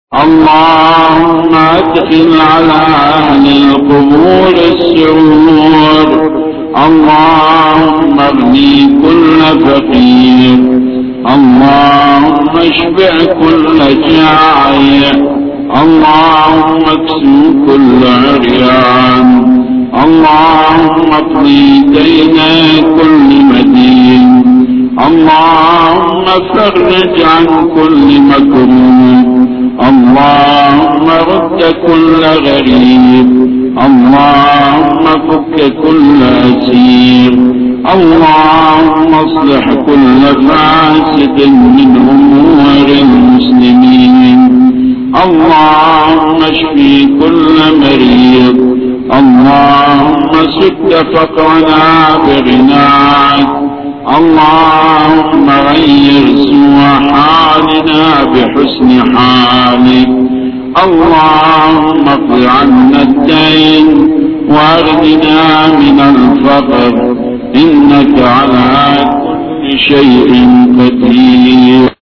اللهم ادخل على أهل القبور السرور. اللهم اغني كل فقير. اللهم اشبع كل جائع. اللهم اكسو كل عريان. اللهم اقضي دين كل مدين. اللهم فرج عن كل مكروه. اللهم رد كل غريب. اللهم فك كل أسير. اللهم اصلح كل فاسد من أمور المسلمين. اللهم اشفي كل مريض. اللهم سد فقرنا بغناك. اللهم غير سوء حالنا بحسن حالك. اللهم اقض عنا الدين واغننا من الفقر، إنك على كل شيء قدير.